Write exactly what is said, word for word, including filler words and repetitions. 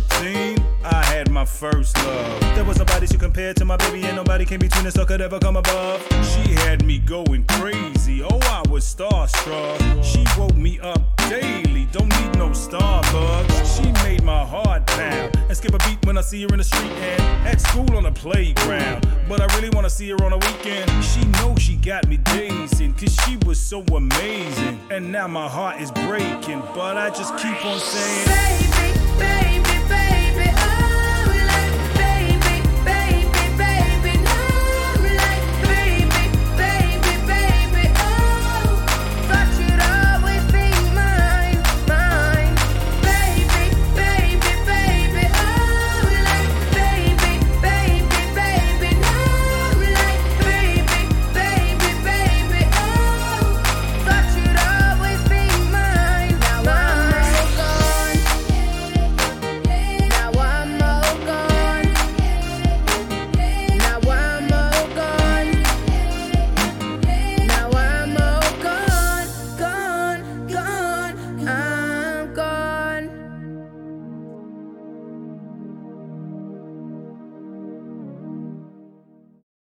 thirteen, I had my first love. There was nobody to compare to my baby, and nobody came between us or could ever come above. She had me going crazy, oh I was starstruck. She woke me up daily, don't need no Starbucks. She made my heart pound and skip a beat when I see her in the street and at school on the playground. But I really wanna see her on a weekend. She knows she got me dazing, cause she was so amazing. And now my heart is breaking, but I just keep on saying, baby, baby, baby.